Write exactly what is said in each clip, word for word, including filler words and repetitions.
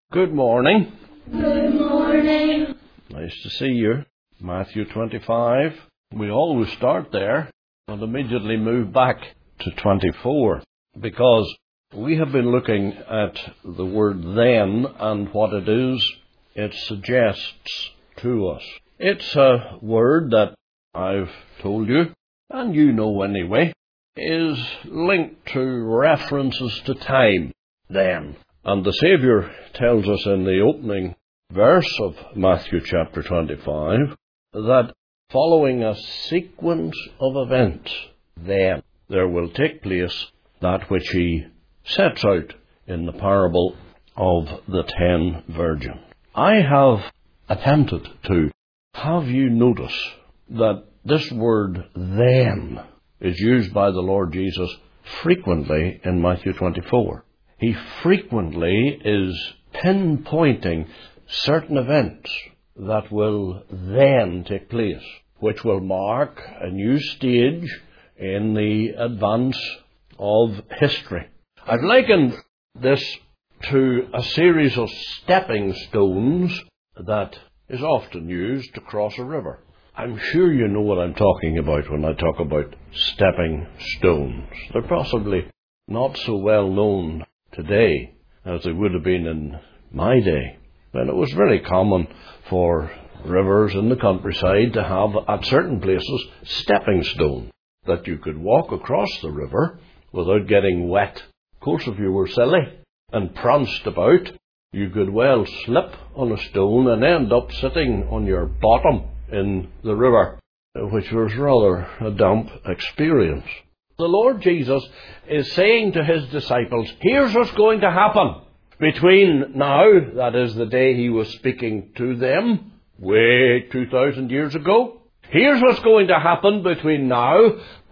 Good morning. Good morning. Nice to see you. Matthew twenty-five. We always start there and immediately move back to twenty-four because we have been looking at the word then and what it is it suggests to us. It's a word that I've told you, and you know anyway, is linked to references to time, then. And the Saviour tells us in the opening verse of Matthew chapter twenty-five that following a sequence of events, then there will take place that which he sets out in the parable of the ten virgins. I have attempted to have you notice that this word then is used by the Lord Jesus frequently in Matthew twenty-four. He frequently is pinpointing certain events that will then take place, which will mark a new stage in the advance of history. I've likened this to a series of stepping stones that is often used to cross a river. I'm sure you know what I'm talking about when I talk about stepping stones. They're possibly not so well known today as they would have been in my day. And it was very common for rivers in the countryside to have at certain places stepping stones that you could walk across the river without getting wet. Of course, if you were silly and pranced about, you could well slip on a stone and end up sitting on your bottom in the river, which was rather a damp experience. The Lord Jesus is saying to his disciples, here's what's going to happen between now, that is the day he was speaking to them, way two thousand years ago. Here's what's going to happen between now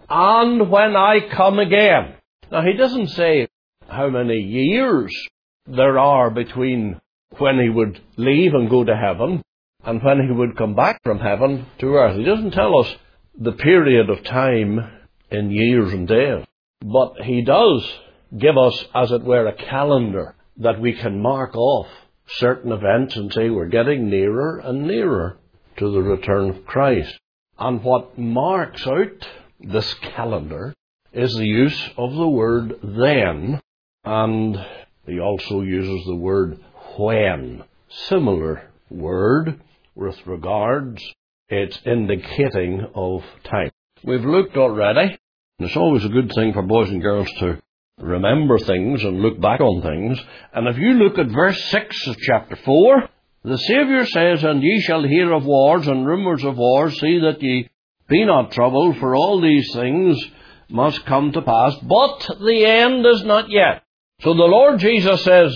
and when I come again. Now, he doesn't say how many years there are between when he would leave and go to heaven and when he would come back from heaven to earth. He doesn't tell us the period of time in years and days. But he does give us, as it were, a calendar that we can mark off certain events and say we're getting nearer and nearer to the return of Christ. And what marks out this calendar is the use of the word then, and he also uses the word when. Similar word with regards, it's indicating of time. We've looked already, and it's always a good thing for boys and girls to remember things and look back on things. And if you look at verse six of chapter four, the Saviour says, and ye shall hear of wars and rumours of wars, see that ye be not troubled, for all these things must come to pass, but the end is not yet. So the Lord Jesus says,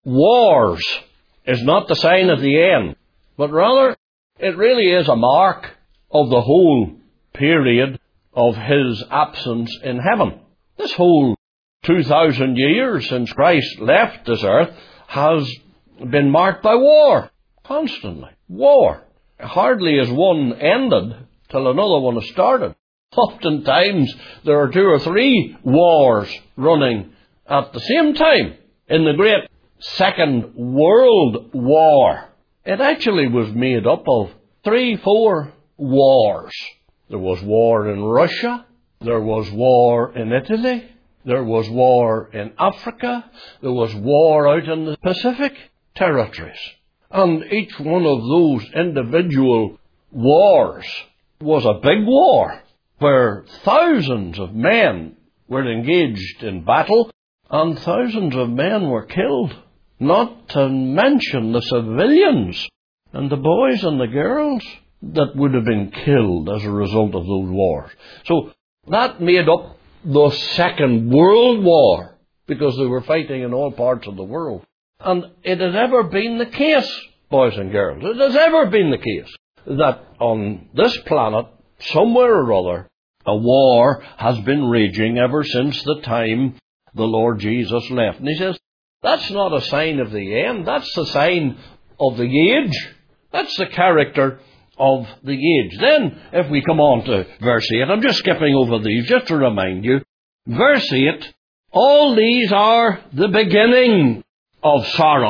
wars is not the sign of the end, but rather it really is a mark of the whole period of his absence in heaven. This whole two thousand years since Christ left this earth has been marked by war. Constantly. War. Hardly is one ended till another one has started. Oftentimes there are two or three wars running at the same time. In the great Second World War, it actually was made up of three, four wars. There was war in Russia, there was war in Italy, there was war in Africa, there was war out in the Pacific territories. And each one of those individual wars was a big war where thousands of men were engaged in battle and thousands of men were killed. Not to mention the civilians and the boys and the girls that would have been killed as a result of those wars. So that made up the Second World War, because they were fighting in all parts of the world. And it has ever been the case, boys and girls, it has ever been the case that on this planet, somewhere or other, a war has been raging ever since the time the Lord Jesus left. And he says, that's not a sign of the end, that's the sign of the age. That's the character of the age. Then, if we come on to verse eight, I'm just skipping over these just to remind you. Verse eight, all these are the beginning of sorrow.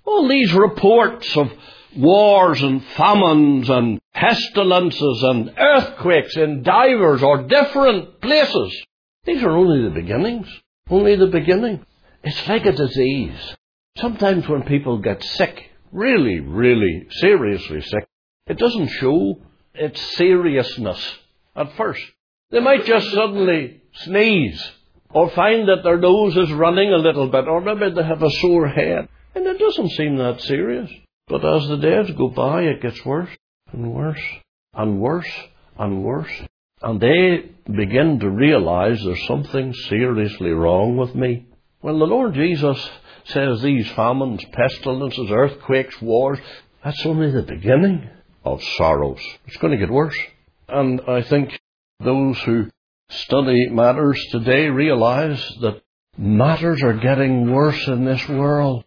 All these reports of wars and famines and pestilences and earthquakes in divers or different places, these are only the beginnings. Only the beginning. It's like a disease. Sometimes when people get sick, really, really seriously sick, it doesn't show its seriousness at first. They might just suddenly sneeze or find that their nose is running a little bit, or maybe they have a sore head. And it doesn't seem that serious. But as the days go by, it gets worse and worse and worse and worse. And they begin to realize there's something seriously wrong with me. Well, the Lord Jesus says these famines, pestilences, earthquakes, wars, that's only the beginning of sorrows. It's going to get worse. And I think those who study matters today realize that matters are getting worse in this world.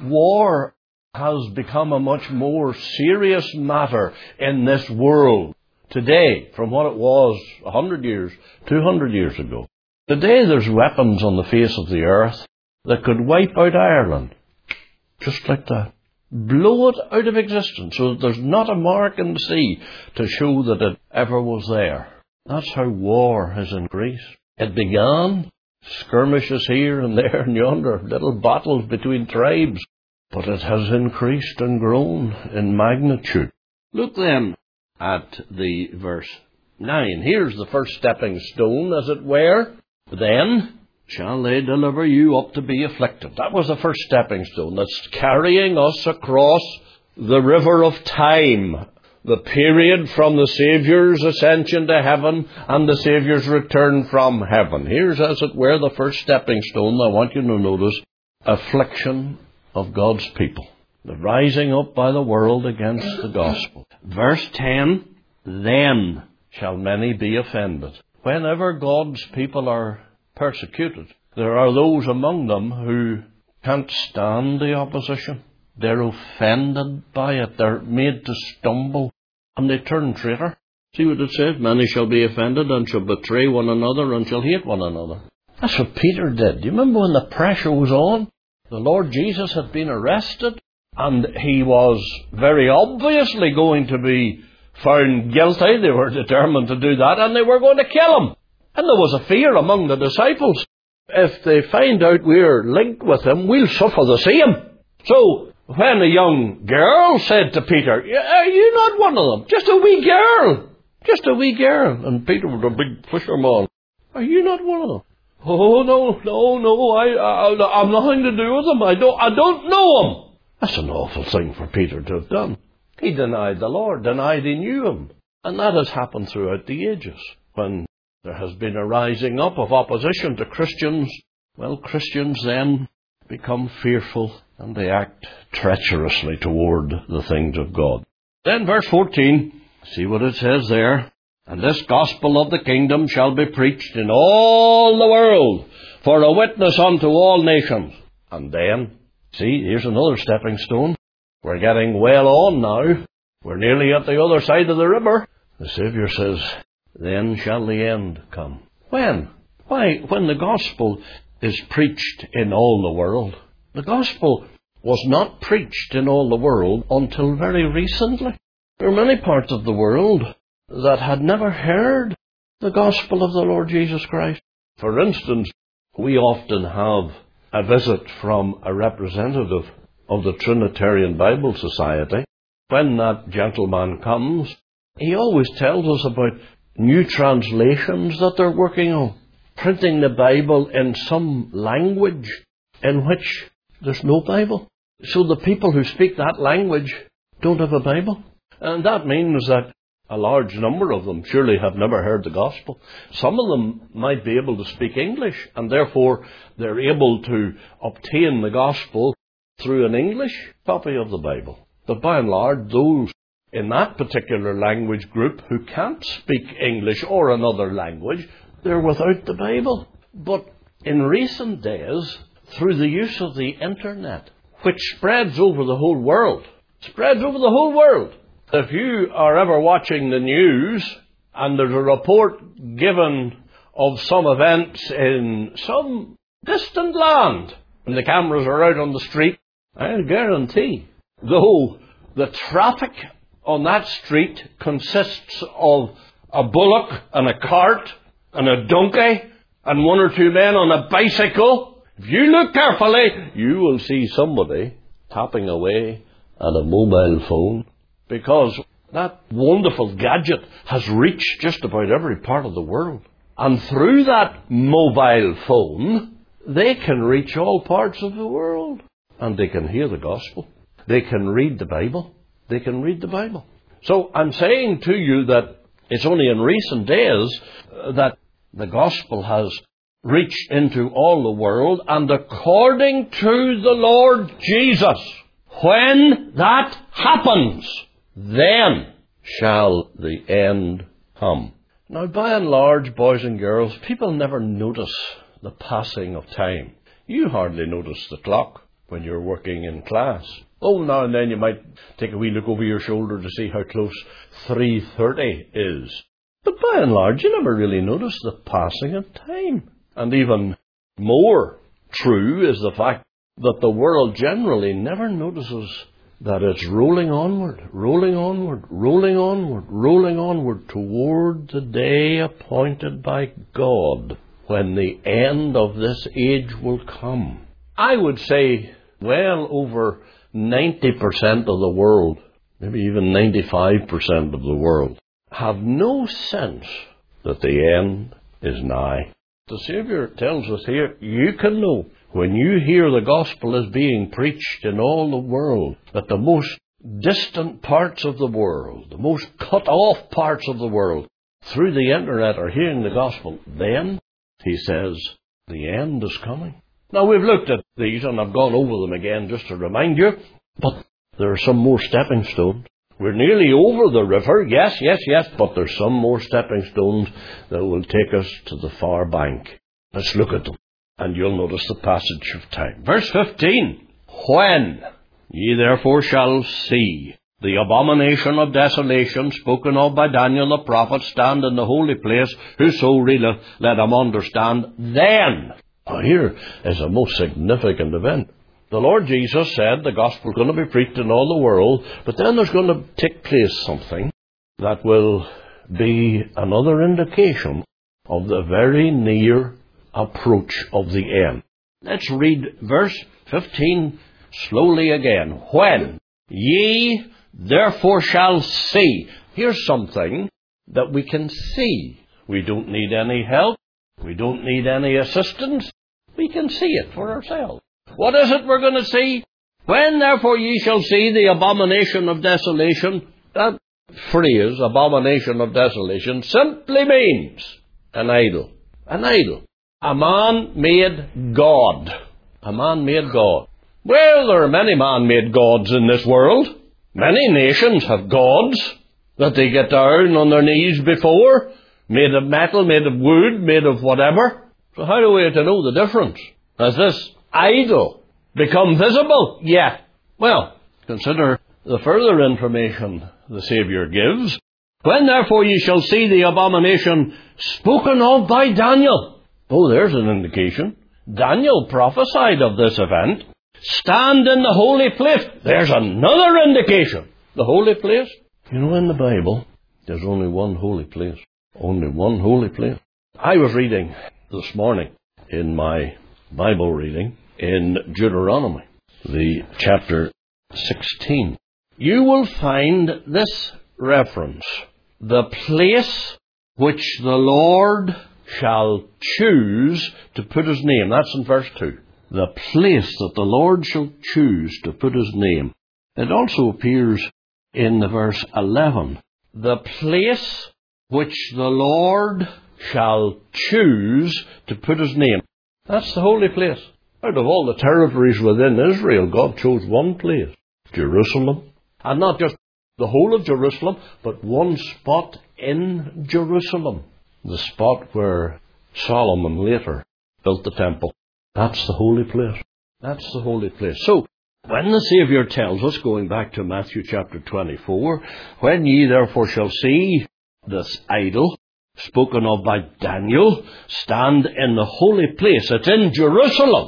War has become a much more serious matter in this world today from what it was a hundred years, two hundred years ago. Today there's weapons on the face of the earth that could wipe out Ireland. Just like that. Blow it out of existence so that there's not a mark in the sea to show that it ever was there. That's how war has increased. It began skirmishes here and there and yonder, little battles between tribes, but it has increased and grown in magnitude. Look then at the verse nine. Here's the first stepping stone, as it were. Then shall they deliver you up to be afflicted. That was the first stepping stone. That's carrying us across the river of time. The period from the Saviour's ascension to heaven and the Saviour's return from heaven. Here's, as it were, the first stepping stone. I want you to notice affliction of God's people. The rising up by the world against the gospel. Verse ten, then shall many be offended. Whenever God's people are persecuted, there are those among them who can't stand the opposition. They're offended by it. They're made to stumble. And they turn traitor. See what it says? Many shall be offended and shall betray one another and shall hate one another. That's what Peter did. Do you remember when the pressure was on? The Lord Jesus had been arrested and he was very obviously going to be found guilty. They were determined to do that and they were going to kill him. And there was a fear among the disciples. If they find out we're linked with him, we'll suffer the same. So when a young girl said to Peter, are you not one of them? Just a wee girl. Just a wee girl. And Peter was a big fisherman. Are you not one of them? Oh, no, no, no, I, I, I've nothing to do with them. I don't, I don't know him. That's an awful thing for Peter to have done. He denied the Lord, denied he knew him. And that has happened throughout the ages. When there has been a rising up of opposition to Christians, well, Christians then become fearful and they act treacherously toward the things of God. Then verse fourteen, see what it says there. And this gospel of the kingdom shall be preached in all the world for a witness unto all nations. And then, see, here's another stepping stone. We're getting well on now. We're nearly at the other side of the river. The Saviour says, then shall the end come. When? Why, when the gospel is preached in all the world. The gospel was not preached in all the world until very recently. There are many parts of the world that had never heard the gospel of the Lord Jesus Christ. For instance, we often have a visit from a representative of the Trinitarian Bible Society. When that gentleman comes, he always tells us about new translations that they're working on, printing the Bible in some language in which there's no Bible. So the people who speak that language don't have a Bible. And that means that a large number of them surely have never heard the gospel. Some of them might be able to speak English, and therefore they're able to obtain the gospel through an English copy of the Bible. But by and large, those in that particular language group who can't speak English or another language, they're without the Bible. But in recent days, through the use of the internet, which spreads over the whole world, spreads over the whole world. If you are ever watching the news and there's a report given of some events in some distant land, and the cameras are out on the street, I guarantee, though the traffic on that street consists of a bullock and a cart and a donkey and one or two men on a bicycle, if you look carefully, you will see somebody tapping away at a mobile phone, because that wonderful gadget has reached just about every part of the world. And through that mobile phone, they can reach all parts of the world. And they can hear the gospel. They can read the Bible. They can read the Bible. So I'm saying to you that it's only in recent days that the gospel has reached into all the world. And according to the Lord Jesus, when that happens, then shall the end come. Now, by and large, boys and girls, people never notice the passing of time. You hardly notice the clock when you're working in class. Oh, now and then you might take a wee look over your shoulder to see how close three thirty is. But by and large, you never really notice the passing of time. And even more true is the fact that the world generally never notices that it's rolling onward, rolling onward, rolling onward, rolling onward toward the day appointed by God, when the end of this age will come. I would say well over ninety percent of the world, maybe even ninety-five percent of the world, have no sense that the end is nigh. The Saviour tells us here, you can know when you hear the gospel is being preached in all the world, that the most distant parts of the world, the most cut off parts of the world, through the internet are hearing the gospel, then, he says, the end is coming. Now, we've looked at these, and I've gone over them again just to remind you, but there are some more stepping stones. We're nearly over the river, yes, yes, yes, but there's some more stepping stones that will take us to the far bank. Let's look at them, and you'll notice the passage of time. Verse fifteen, when ye therefore shall see the abomination of desolation spoken of by Daniel the prophet stand in the holy place, whoso readeth, let him understand, then. Now here is a most significant event. The Lord Jesus said the gospel is going to be preached in all the world, but then there's going to take place something that will be another indication of the very near approach of the end. Let's read verse fifteen slowly again. When ye therefore shall see. Here's something that we can see. We don't need any help. We don't need any assistance. We can see it for ourselves. What is it we're going to see? When therefore ye shall see the abomination of desolation. That phrase, abomination of desolation, simply means an idol. An idol. A man-made God. A man-made God. Well, there are many man-made gods in this world. Many nations have gods that they get down on their knees before, made of metal, made of wood, made of whatever. So how are we to know the difference? Has this idol become visible? Yeah. Well, consider the further information the Saviour gives. When therefore ye shall see the abomination spoken of by Daniel. Oh, there's an indication. Daniel prophesied of this event. Stand in the holy place. There's another indication. The holy place? You know, in the Bible, there's only one holy place. Only one holy place. I was reading this morning in my Bible reading in Deuteronomy, the chapter sixteen. You will find this reference. The place which the Lord shall choose to put his name. That's in verse two. The place that the Lord shall choose to put his name. It also appears in the verse eleven. The place which the Lord shall choose to put his name. That's the holy place. Out of all the territories within Israel, God chose one place, Jerusalem. And not just the whole of Jerusalem, but one spot in Jerusalem. The spot where Solomon later built the temple. That's the holy place. That's the holy place. So, when the Saviour tells us, going back to Matthew chapter twenty-four, when ye therefore shall see this idol spoken of by Daniel stand in the holy place, it's in Jerusalem.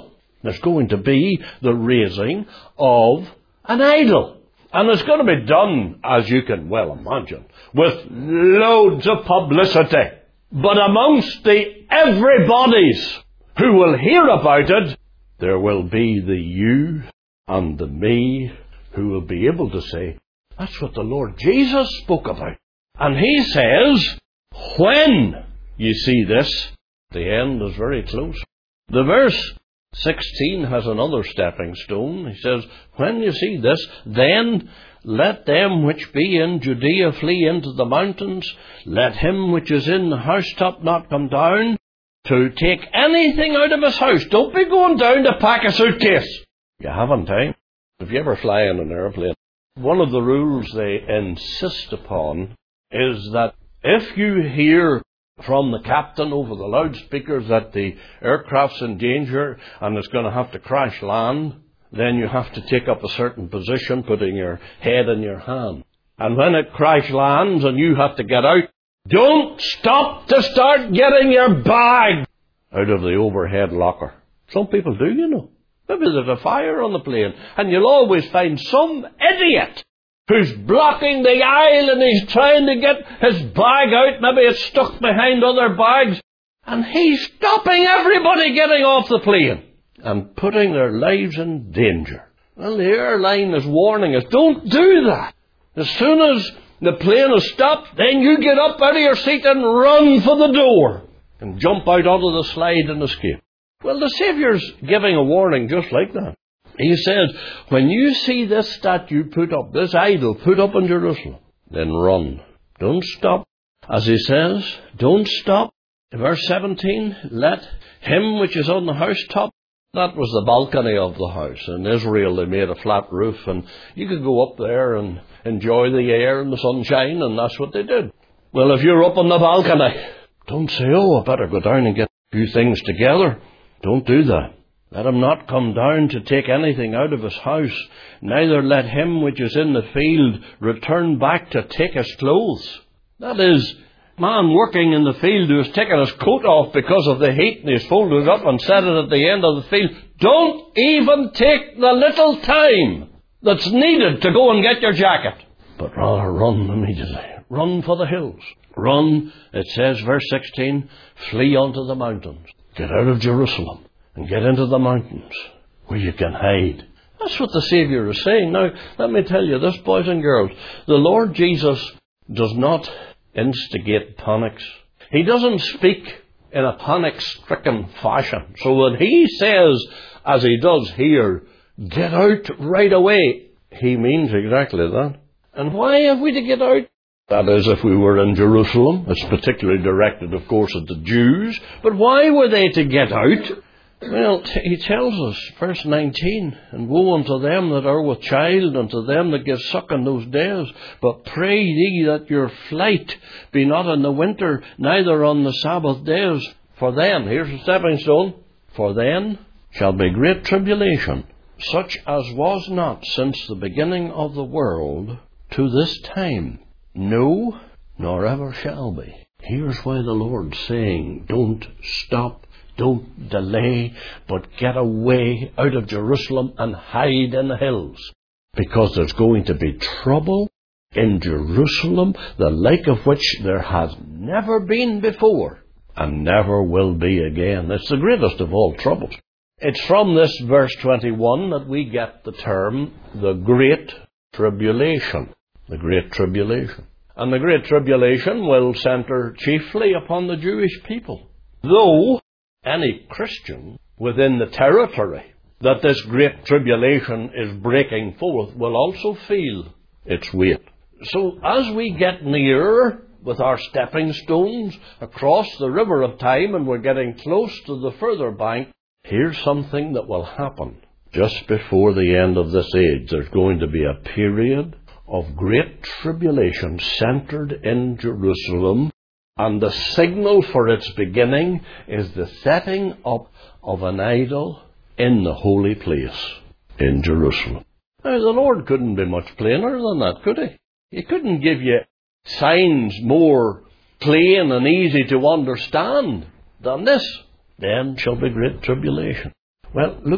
There's going to be the raising of an idol. And it's going to be done, as you can well imagine, with loads of publicity. But amongst the everybodies who will hear about it, there will be the you and the me who will be able to say, that's what the Lord Jesus spoke about. And he says, when you see this, the end is very close. The verse sixteen has another stepping stone. He says, when you see this, then let them which be in Judea flee into the mountains. Let him which is in the housetop not come down to take anything out of his house. Don't be going down to pack a suitcase. You haven't time. If you ever fly in an airplane, one of the rules they insist upon is that if you hear from the captain over the loudspeakers that the aircraft's in danger and it's going to have to crash land, then you have to take up a certain position, putting your head in your hand. And when it crash lands and you have to get out, don't stop to start getting your bag out of the overhead locker. Some people do, you know. Maybe there's a fire on the plane, and you'll always find some idiot who's blocking the aisle and he's trying to get his bag out. Maybe it's stuck behind other bags, and he's stopping everybody getting off the plane and putting their lives in danger. Well, the airline is warning us, don't do that. As soon as the plane is stopped, then you get up out of your seat and run for the door and jump out onto the slide and escape. Well, the Saviour's giving a warning just like that. He says, when you see this statue put up, this idol put up in Jerusalem, then run. Don't stop. As he says, don't stop. Verse seventeen, let him which is on the housetop. That was the balcony of the house. In Israel, they made a flat roof, and you could go up there and enjoy the air and the sunshine, and that's what they did. Well, if you're up on the balcony, don't say, oh, I better go down and get a few things together. Don't do that. Let him not come down to take anything out of his house, neither let him which is in the field return back to take his clothes. That is, man working in the field who has taken his coat off because of the heat and he's folded it up and set it at the end of the field. Don't even take the little time that's needed to go and get your jacket, but rather run immediately. Run for the hills. Run, it says, verse sixteen, flee unto the mountains. Get out of Jerusalem and get into the mountains where you can hide. That's what the Saviour is saying. Now, let me tell you this, boys and girls. The Lord Jesus does not instigate panics. He doesn't speak in a panic-stricken fashion. So when he says, as he does here, get out right away, he means exactly that. And why have we to get out? That is, if we were in Jerusalem. It's particularly directed, of course, at the Jews. But why were they to get out? Well, he tells us, verse nineteen, and woe unto them that are with child, and to them that give suck in those days. But pray ye that your flight be not in the winter, neither on the Sabbath days. For then, here's the stepping stone, for then shall be great tribulation, such as was not since the beginning of the world to this time. No, nor ever shall be. Here's why the Lord's saying, don't stop, don't delay, but get away out of Jerusalem and hide in the hills. Because there's going to be trouble in Jerusalem, the like of which there has never been before, and never will be again. It's the greatest of all troubles. It's from this verse twenty-one that we get the term, the Great Tribulation. The Great Tribulation. And the Great Tribulation will centre chiefly upon the Jewish people. Though any Christian within the territory that this Great Tribulation is breaking forth will also feel its weight. So as we get nearer with our stepping stones across the river of time and we're getting close to the further bank, here's something that will happen just before the end of this age. There's going to be a period of great tribulation centered in Jerusalem, and the signal for its beginning is the setting up of an idol in the holy place in Jerusalem. Now, the Lord couldn't be much plainer than that, could he? He couldn't give you signs more plain and easy to understand than this. Then shall be great tribulation. Well, look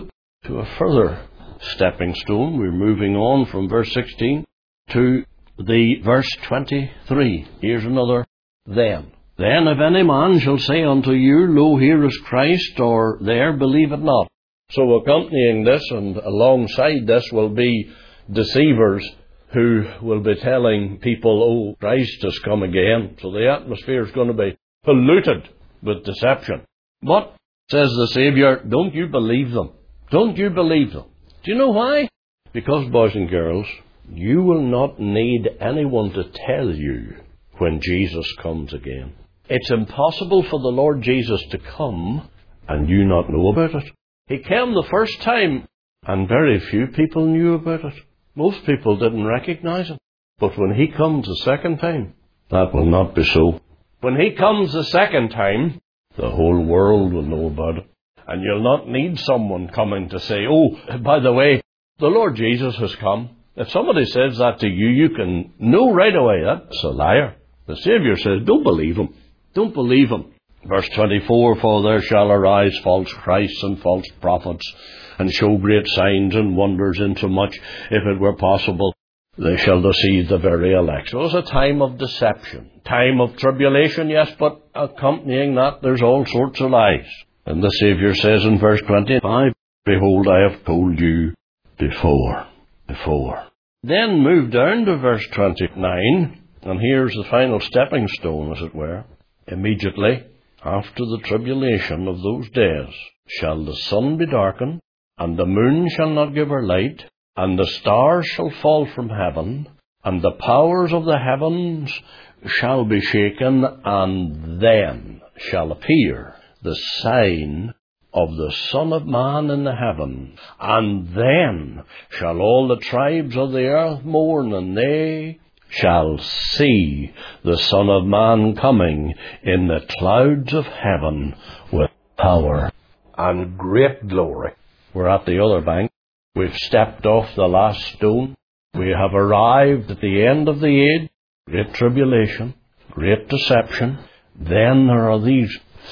to a further stepping stone. We're moving on from verse sixteen to the verse twenty-three. Here's another then. Then if any man shall say unto you, Lo, here is Christ, or there, believe it not. So accompanying this and alongside this will be deceivers who will be telling people, oh, Christ has come again. So the atmosphere is going to be polluted with deception. But, says the Saviour, don't you believe them. Don't you believe them. Do you know why? Because, boys and girls, you will not need anyone to tell you when Jesus comes again. It's impossible for the Lord Jesus to come and you not know about it. He came the first time and very few people knew about it. Most people didn't recognize him. But when he comes the second time, that will not be so. When he comes the second time, the whole world will know about it. And you'll not need someone coming to say, oh, by the way, the Lord Jesus has come. If somebody says that to you, you can know right away that's a liar. The Saviour says, don't believe him. Don't believe him. Verse twenty-four, for there shall arise false Christs and false prophets, and show great signs and wonders, insomuch, if it were possible, they shall deceive the very elect. So it's a time of deception, time of tribulation, yes, but accompanying that, there's all sorts of lies. And the Saviour says in verse twenty-five, behold, I have told you before, before. Then move down to verse twenty-nine, and here's the final stepping stone, as it were. Immediately after the tribulation of those days shall the sun be darkened, and the moon shall not give her light, and the stars shall fall from heaven, and the powers of the heavens shall be shaken, and then shall appear the sign of the Son of Man in the heaven. And then shall all the tribes of the earth mourn, and they shall see the Son of Man coming in the clouds of heaven with power and great glory. We're at the other bank. We've stepped off the last stone. We have arrived at the end of the age. Great tribulation, great deception. Then there are these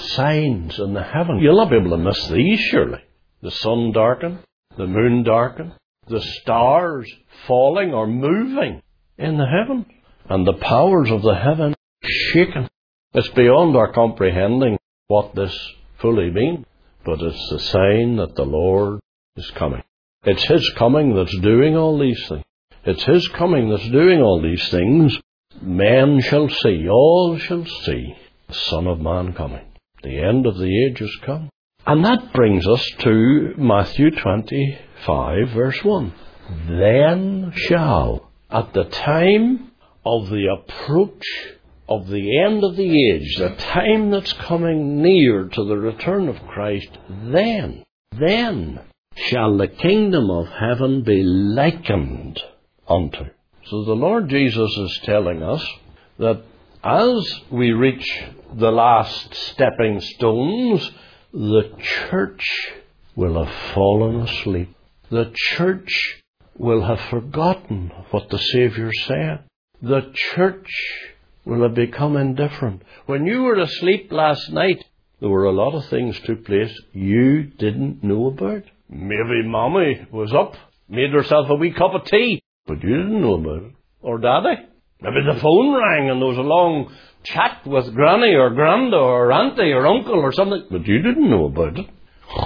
signs in the heaven. You'll not be able to miss these, surely. The sun darkened, the moon darkened, the stars falling or moving in the heaven, and the powers of the heaven shaken. It's beyond our comprehending what this fully means, but it's the sign that the Lord is coming. It's his coming that's doing all these things. It's his coming that's doing all these things. Men shall see, all shall see the Son of Man coming. The end of the age has come. And that brings us to Matthew twenty-five, verse one. Then shall, at the time of the approach of the end of the age, the time that's coming near to the return of Christ, then, then shall the kingdom of heaven be likened unto. So the Lord Jesus is telling us that as we reach the last stepping stones, the church will have fallen asleep. The church will have forgotten what the Saviour said. The church will have become indifferent. When you were asleep last night, there were a lot of things took place you didn't know about. Maybe Mommy was up, made herself a wee cup of tea, but you didn't know about it. Or Daddy. Maybe the phone rang and there was a long chat with Granny or Granda or Auntie or Uncle or something, but you didn't know about it.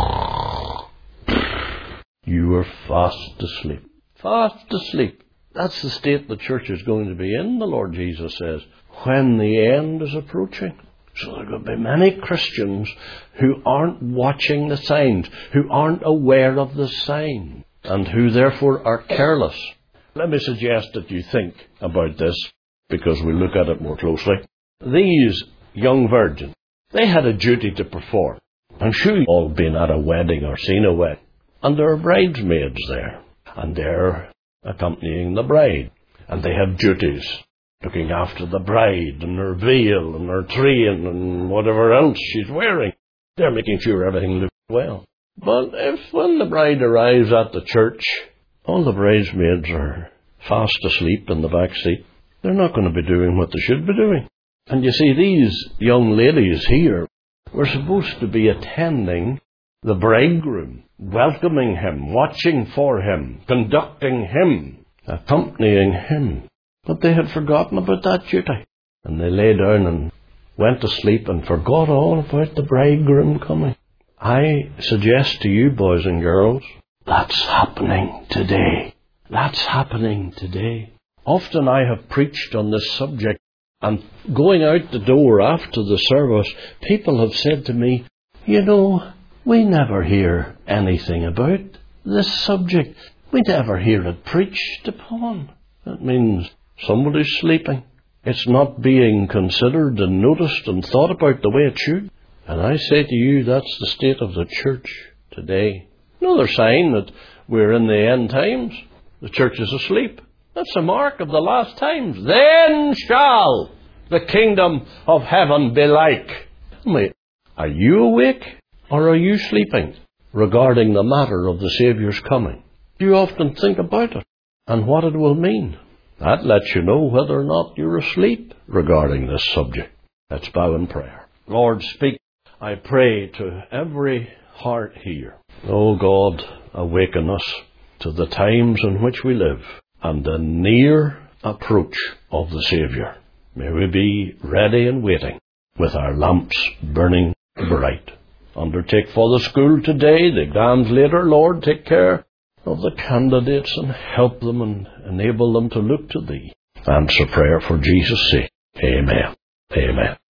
You were fast asleep. Fast asleep. That's the state the church is going to be in, the Lord Jesus says, when the end is approaching. So there are going to be many Christians who aren't watching the signs, who aren't aware of the sign, and who therefore are careless. Let me suggest that you think about this, because we look at it more closely. These young virgins, they had a duty to perform. I'm sure you've all been at a wedding or seen a wedding, and there are bridesmaids there, and they're accompanying the bride, and they have duties, looking after the bride and her veil and her train and whatever else she's wearing. They're making sure everything looks well. But if when the bride arrives at the church, all the bridesmaids are fast asleep in the back seat, they're not going to be doing what they should be doing. And you see, these young ladies here were supposed to be attending the bridegroom, welcoming him, watching for him, conducting him, accompanying him. But they had forgotten about that duty. And they lay down and went to sleep and forgot all about the bridegroom coming. I suggest to you, boys and girls, that's happening today. That's happening today. Often I have preached on this subject, and going out the door after the service, people have said to me, you know, we never hear anything about this subject. We never hear it preached upon. That means somebody's sleeping. It's not being considered and noticed and thought about the way it should. And I say to you, that's the state of the church today. Another sign that we're in the end times. The church is asleep. That's a mark of the last times. Then shall the kingdom of heaven be like. Tell me, are you awake or are you sleeping regarding the matter of the Saviour's coming? Do you often think about it and what it will mean? That lets you know whether or not you're asleep regarding this subject. Let's bow in prayer. Lord, speak, I pray, to every heart here. Oh God, awaken us to the times in which we live and the near approach of the Saviour. May we be ready and waiting with our lamps burning bright. Undertake for the school today, the exams later. Lord, take care of the candidates and help them and enable them to look to Thee. Answer prayer for Jesus' sake. Amen. Amen.